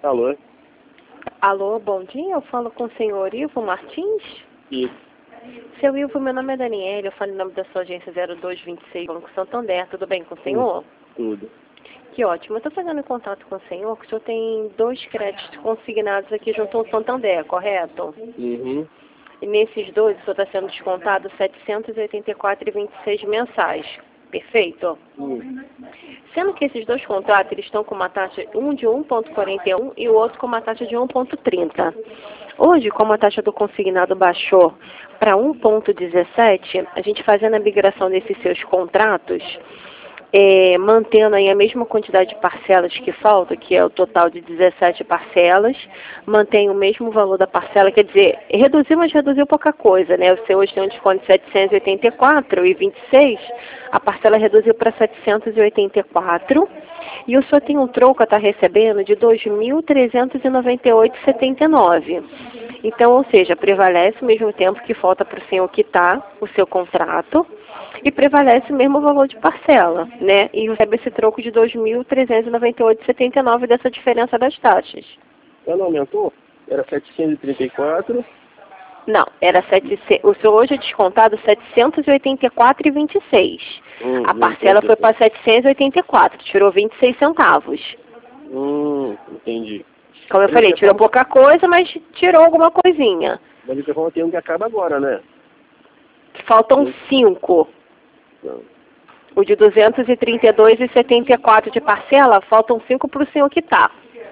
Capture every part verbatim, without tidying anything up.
Alô? Alô, bom dia. Eu falo com o senhor Ivo Martins. Isso. Seu Ivo, meu nome é Daniela. Eu falo em nome da sua agência zero dois vinte e seis, Banco Santander. Tudo bem com o senhor? Tudo. Que ótimo. Eu estou fazendo em contato com o senhor, que o senhor tem dois créditos consignados aqui junto ao Santander, correto? Uhum. E nesses dois, o senhor está sendo descontado setecentos e oitenta e quatro reais e vinte e seis mensais. Perfeito? Uhum. Sendo que esses dois contratos, eles estão com uma taxa, um de um vírgula quarenta e um e o outro com uma taxa de um vírgula trinta. Hoje, como a taxa do consignado baixou para um vírgula dezessete, a gente fazendo a migração desses seus contratos, é, mantendo aí a mesma quantidade de parcelas que falta, que é o total de dezessete parcelas, mantém o mesmo valor da parcela, quer dizer, reduziu, mas reduziu pouca coisa, né? Você hoje tem um desconto de setecentos e oitenta e quatro reais e vinte e seis, a parcela reduziu para setecentos e oitenta e quatro reais, e o senhor tem um troco a estar recebendo de dois mil trezentos e noventa e oito reais e setenta e nove centavos. Então, ou seja, prevalece o mesmo tempo que falta para o senhor quitar o seu contrato, e prevalece o mesmo valor de parcela, né? E recebe esse troco de dois mil trezentos e noventa e oito reais e setenta e nove centavos dessa diferença das taxas. Ela não aumentou? Era setecentos e trinta e quatro. Não, era setecentos, o senhor hoje é descontado setecentos e oitenta e quatro reais e vinte e seis centavos. Hum, A parcela foi para setecentos e oitenta e quatro reais, tirou vinte e seis centavos. Hum, entendi. Como eu Mas falei, tirou pouca coisa, mas tirou alguma coisinha. Mas o telefone tem um que acaba agora, né? Faltam cinco. Não. O de duzentos e trinta e dois reais e setenta e quatro centavos de parcela, faltam cinco para o senhor quitar.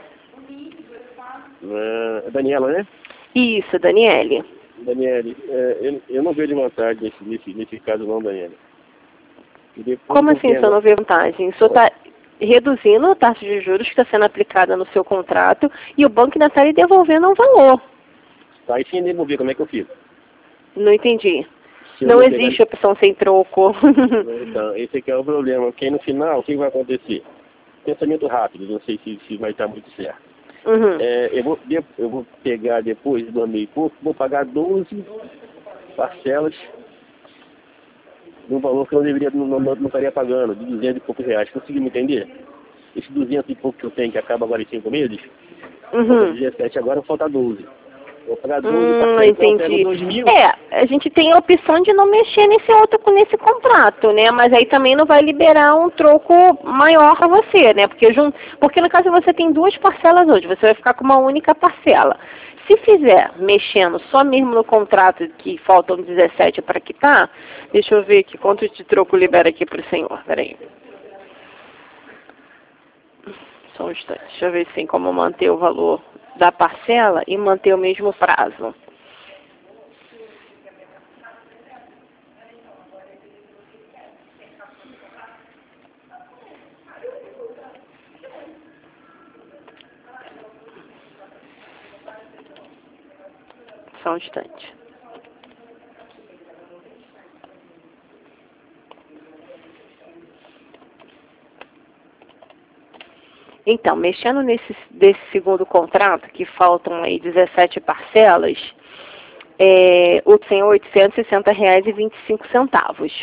É, Daniela, né? Isso, Daniele. Daniele, é, eu, eu não vejo vantagem nesse, nesse, nesse caso não, Daniela. Como assim o senhor não vê vantagem? O senhor está reduzindo a taxa de juros que está sendo aplicada no seu contrato e o banco ainda está lhe devolvendo um valor. Tá, e sem devolver, como é que eu fico? Não entendi. Se eu Não não existe pegar... opção sem troco. Então, esse aqui é o problema. Porque aí no final, o que vai acontecer? Pensamento rápido, não sei se, se vai estar muito certo. Uhum. É, eu, vou, eu vou pegar depois do ano e pouco, vou pagar doze parcelas de um valor que eu não deveria, não, não, não estaria pagando, de duzentos e poucos reais. Conseguiu me entender? Esse duzentos e pouco que eu tenho, que acaba agora em cinco meses, Uhum. dezessete agora, falta doze. Vou pagar doze Hum, parcelas, então eu entendi. pego dois mil. É, a gente tem a opção de não mexer nesse outro, nesse contrato, né? Mas aí também não vai liberar um troco maior para você, né? Porque, jun... Porque no caso você tem duas parcelas hoje, você vai ficar com uma única parcela. Se fizer mexendo só mesmo no contrato que faltam dezessete para quitar, deixa eu ver aqui quanto de troco libera aqui para o senhor, peraí. Só um instante, deixa eu ver se tem como manter o valor da parcela e manter o mesmo prazo. Só um instante. Então, mexendo nesse desse segundo contrato, que faltam aí dezessete parcelas, é, o tem oitocentos e sessenta reais e vinte e cinco centavos.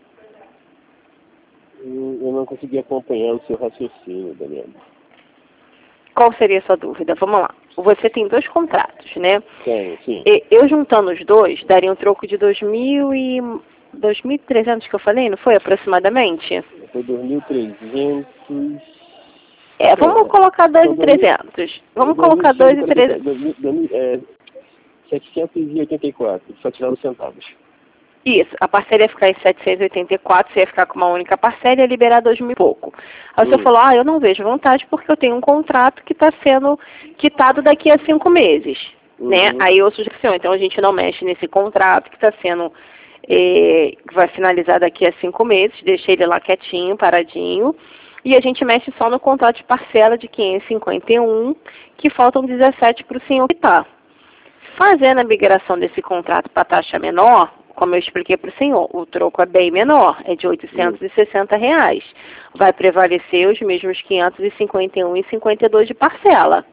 Eu não consegui acompanhar o seu raciocínio, Daniela. Qual seria a sua dúvida? Vamos lá. Você tem dois contratos, né? Tem, sim. E, eu juntando os dois, daria um troco de dois mil e dois mil e trezentos que eu falei, não foi aproximadamente? Foi dois mil e trezentos. É, vamos colocar dois mil e trezentos. Vamos colocar dois mil e trezentos. É, setecentos e oitenta e quatro, só tirando centavos. Isso, a parcela ia ficar em setecentos e oitenta e quatro, você ia ficar com uma única parcela e ia liberar dois mil e pouco. Aí você Hum. falou, ah, eu não vejo vantagem porque eu tenho um contrato que está sendo quitado daqui a cinco meses, Uhum. né? Aí eu sugiro, então a gente não mexe nesse contrato que está sendo, eh, que vai finalizar daqui a cinco meses, deixa ele lá quietinho, paradinho, e a gente mexe só no contrato de parcela de quinhentos e cinquenta e um, que faltam dezessete para o senhor quitar. Fazendo a migração desse contrato para taxa menor, como eu expliquei para o senhor, o troco é bem menor, é de oitocentos e sessenta reais. Vai prevalecer os mesmos quinhentos e cinquenta e um reais e cinquenta e dois centavos de parcela.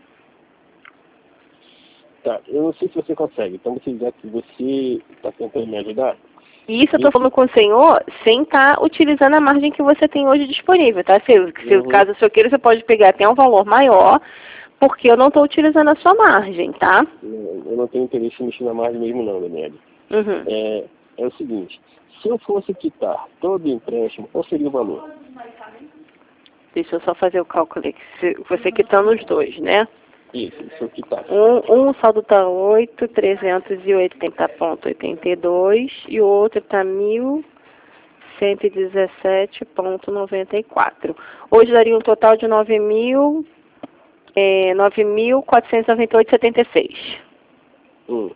Tá, eu não sei se você consegue, então você já que você está tentando me ajudar. E isso eu estou falando com o senhor sem estar tá utilizando a margem que você tem hoje disponível, tá? Se, se Uhum. caso o senhor queira, você pode pegar até um valor maior porque eu não estou utilizando a sua margem, tá? Eu não tenho interesse em mexer na margem mesmo não, Daniela. Uhum. É, é o seguinte, se eu fosse quitar todo o empréstimo, qual seria o valor? Deixa eu só fazer o cálculo aqui. Se você quitando os dois, né? Isso, se eu quitar. Um, um saldo está oito mil trezentos e oitenta vírgula oitenta e dois e o outro está mil cento e dezessete vírgula noventa e quatro. Hoje daria um total de nove mil, é, nove mil quatrocentos e noventa e oito vírgula setenta e seis. Hum.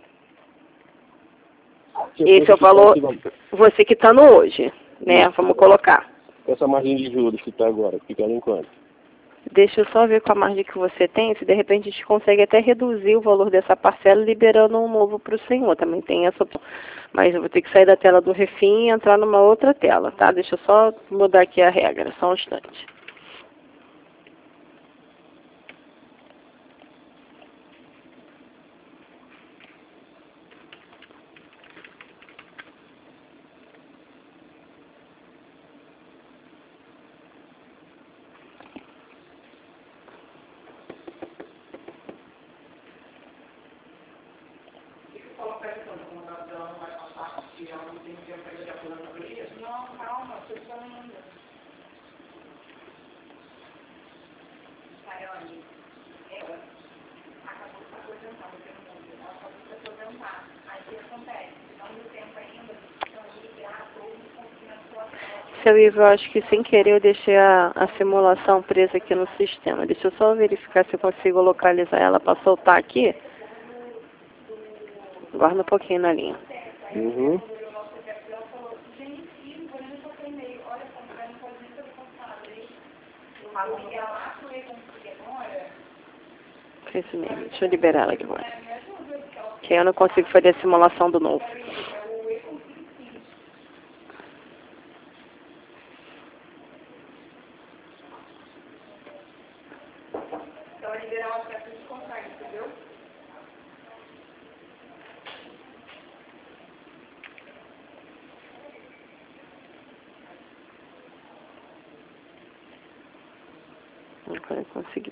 Esse é o valor, você quitando hoje, né? Isso. Vamos colocar. Essa margem de juros que está agora, fica em quanto? Deixa eu só ver com a margem que você tem, se de repente a gente consegue até reduzir o valor dessa parcela liberando um novo para o senhor. Também tem essa opção. Mas eu vou ter que sair da tela do refim e entrar numa outra tela, tá? Deixa eu só mudar aqui a regra, só um instante. Seu Ivo, eu acho que sem querer eu deixei a, a simulação presa aqui no sistema. Deixa eu só verificar se eu consigo localizar ela para soltar aqui. Guarda um pouquinho na linha. Uhum. Isso mesmo. Deixa eu liberar ela aqui agora. Que eu não consigo fazer a simulação do novo. Agora eu consegui.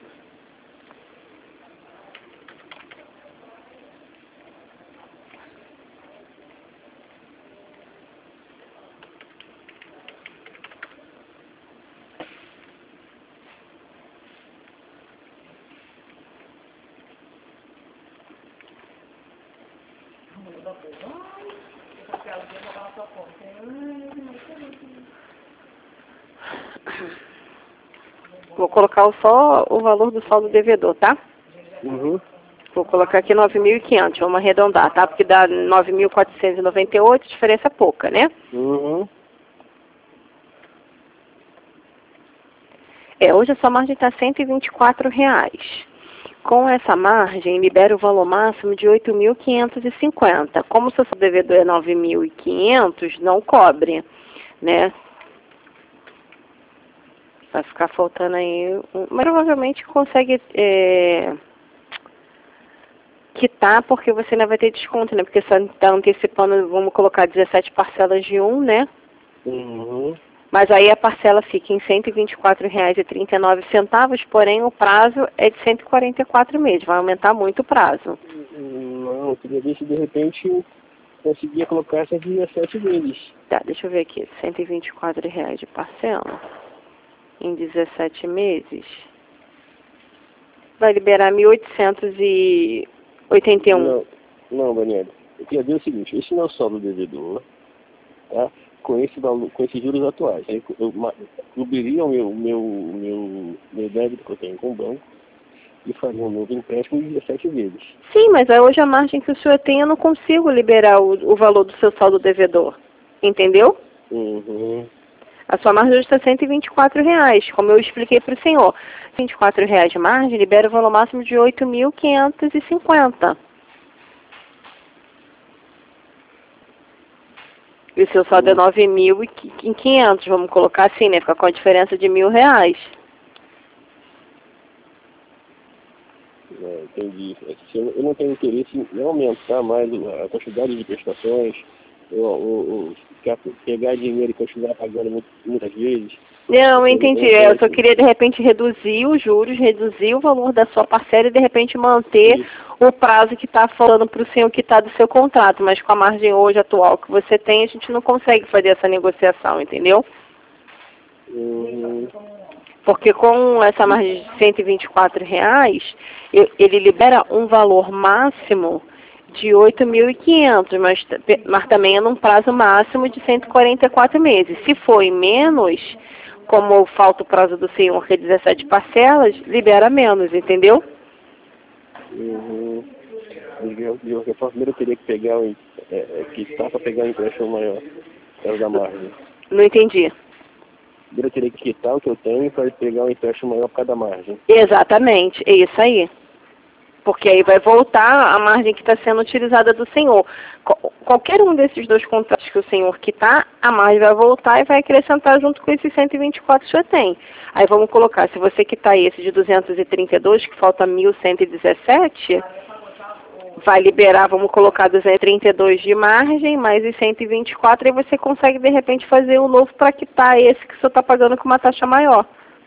Vou colocar só o valor do saldo devedor, tá? Uhum. Vou colocar aqui nove mil e quinhentos, vamos arredondar, tá? Porque dá nove mil quatrocentos e noventa e oito, diferença pouca, né? Uhum. É, hoje a sua margem está cento e vinte e quatro reais. Com essa margem, libera o valor máximo de oito mil quinhentos e cinquenta. Como o seu devedor é nove mil e quinhentos, não cobre, né? Vai ficar faltando aí... Um, mas provavelmente consegue é, quitar, porque você ainda vai ter desconto, né? Porque só está antecipando, vamos colocar dezessete parcelas de um, né? Uhum. Mas aí a parcela fica em cento e vinte e quatro reais e trinta e nove centavos, porém o prazo é de cento e quarenta e quatro meses, vai aumentar muito o prazo. Não, eu queria ver se de repente eu conseguia colocar essas dezessete vezes. Tá, deixa eu ver aqui, cento e vinte e quatro reais de parcela em dezessete meses. Vai liberar mil oitocentos e oitenta e um. Não, não, Daniela. Eu queria ver o seguinte, esse não é o saldo do devedor, tá? Com, esse valor, com esses juros atuais. Aí eu cobriria o meu, meu, meu, meu débito que eu tenho com o banco e faria um novo empréstimo de dezessete vezes. Sim, mas hoje a margem que o senhor tem, eu não consigo liberar o, o valor do seu saldo devedor. Entendeu? Uhum. A sua margem hoje está cento e vinte e quatro reais, como eu expliquei para o senhor. vinte e quatro reais de margem libera o valor máximo de oito mil quinhentos e cinquenta. E o seu saldo é nove mil e quinhentos, vamos colocar assim, né? Fica com a diferença de mil reais. É, entendi. Eu não tenho interesse em aumentar mais a quantidade de prestações, o, o, o, quer pegar dinheiro e continuar pagando muito, muitas vezes. Não, eu entendi. Eu só queria, de repente, reduzir os juros, reduzir o valor da sua parcela e, de repente, manter Isso. o prazo que está falando para o senhor quitar do seu contrato. Mas com a margem hoje atual que você tem, a gente não consegue fazer essa negociação, entendeu? Uhum. Porque com essa margem de cento e vinte e quatro reais, eu- ele libera um valor máximo de oito mil e quinhentos, mas, mas também é num prazo máximo de cento e quarenta e quatro meses. Se for em menos, como falta o prazo do senhor, que é dezessete parcelas, libera menos, entendeu? Uhum. De, de qualquer forma, primeiro eu teria que pegar o é, é, que está para pegar um empréstimo maior, é o da margem. Não entendi. Primeiro eu teria que quitar o que eu tenho para pegar um empréstimo maior por causa da margem. Exatamente, é isso aí. Porque aí vai voltar a margem que está sendo utilizada do senhor. Qual- qualquer um desses dois contratos que o senhor quitar, a margem vai voltar e vai acrescentar junto com esses cento e vinte e quatro que já tem. Aí vamos colocar, se você quitar esse de duzentos e trinta e dois, que falta mil cento e dezessete, vai liberar, vamos colocar duzentos e trinta e dois de margem, mais os cento e vinte e quatro, aí você consegue de repente fazer um novo para quitar esse que o senhor está pagando com uma taxa maior.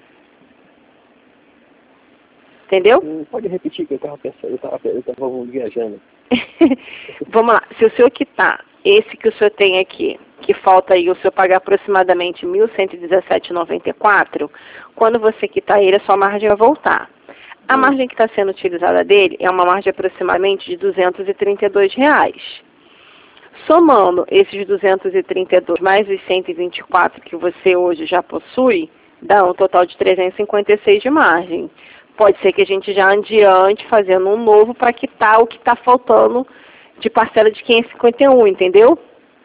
Entendeu? Hum, Pode repetir que eu estava pensando, eu estava eu tava viajando. Vamos lá, se o senhor quitar esse que o senhor tem aqui, que falta aí o senhor pagar aproximadamente mil cento e dezessete reais e noventa e quatro centavos, quando você quitar ele, a sua margem vai voltar. A Hum. margem que está sendo utilizada dele é uma margem aproximadamente de duzentos e trinta e dois reais. Somando esses duzentos e trinta e dois mais os cento e vinte e quatro que você hoje já possui, dá um total de trezentos e cinquenta e seis de margem. Pode ser que a gente já adiante fazendo um novo para quitar o que está faltando de parcela de quinhentos e cinquenta e um, entendeu?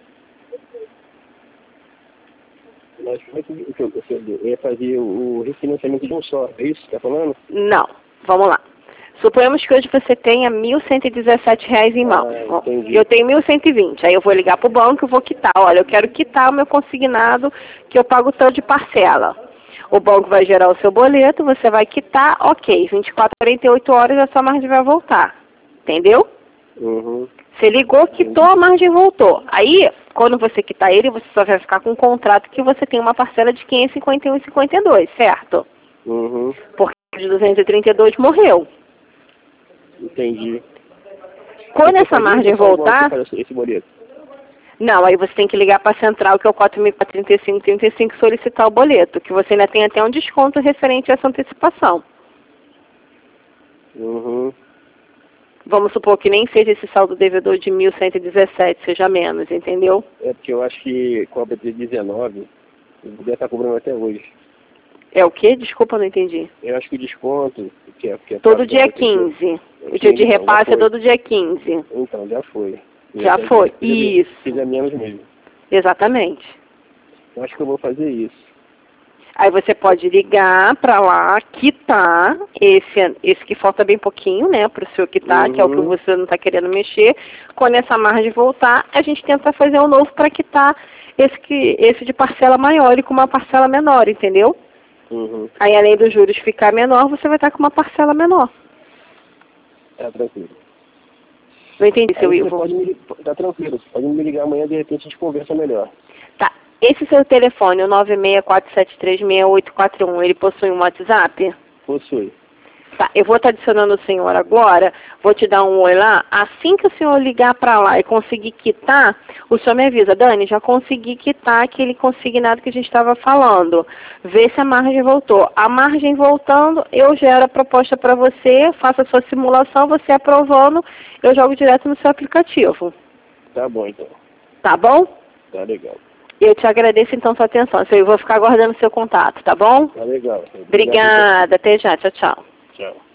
Mas como é que o que eu eu ia fazer o refinanciamento de um só? É isso que você está falando? Não. Vamos lá. Suponhamos que hoje você tenha mil cento e dezessete reais em mãos. Ah, entendi. Eu tenho mil cento e vinte. Aí eu vou ligar para o banco e vou quitar. Olha, eu quero quitar o meu consignado que eu pago tanto de parcela. O banco vai gerar o seu boleto, você vai quitar, ok. vinte e quatro, quarenta e oito horas a sua margem vai voltar. Entendeu? Uhum. Você ligou, quitou, a margem voltou. Aí, quando você quitar ele, você só vai ficar com um contrato que você tem uma parcela de quinhentos e cinquenta e um reais e cinquenta e dois, certo? Uhum. Porque o de duzentos e trinta e dois morreu. Entendi. Quando Você essa faz margem isso ou só o banco voltar... faz esse boleto? Não, aí você tem que ligar para a central, que é o quatro mil quatrocentos e trinta e cinco, trinta e cinco, solicitar o boleto, que você ainda tem até um desconto referente a essa antecipação. Uhum. Vamos supor que nem seja esse saldo devedor de mil cento e dezessete, seja menos, entendeu? É porque eu acho que cobra de dezenove, o deve estar cobrando até hoje. É o quê? Desculpa, não entendi. Eu acho que o desconto, que é, que é Todo pago dia da pessoa- quinze. O dia de Então, já repasse é foi. todo dia quinze. Então, já foi. Já Eu foi. fiz a me- Isso. Fiz a menos mesmo. Exatamente. Eu acho que eu vou fazer isso. Aí você pode ligar para lá, quitar esse, esse que falta bem pouquinho, né, para o senhor quitar, que é o que Uhum. você não está querendo mexer. Quando essa margem voltar, a gente tenta fazer um novo para quitar esse, que, esse de parcela maior e com uma parcela menor, entendeu? Uhum. Aí, além dos juros ficar menor, você vai estar com uma parcela menor. Tá tranquilo. Não entendi, Aí seu você Ivo. pode me, tá tranquilo, você pode me ligar amanhã, de repente a gente conversa melhor. Tá. Esse seu telefone, o nove seis quatro sete três, seis oito quatro um, ele possui um WhatsApp? Possui. Tá, eu vou estar adicionando o senhor agora, vou te dar um oi lá. Assim que o senhor ligar para lá e conseguir quitar, o senhor me avisa, Dani, já consegui quitar aquele consignado que a gente estava falando. Vê se a margem voltou. A margem voltando, eu gero a proposta para você, faço a sua simulação, você aprovando, eu jogo direto no seu aplicativo. Tá bom, então. Tá bom? Tá legal. Eu te agradeço então sua atenção. Eu vou ficar aguardando o seu contato, tá bom? Tá legal. Obrigado, Obrigada, até já, tchau, tchau. então. Tchau.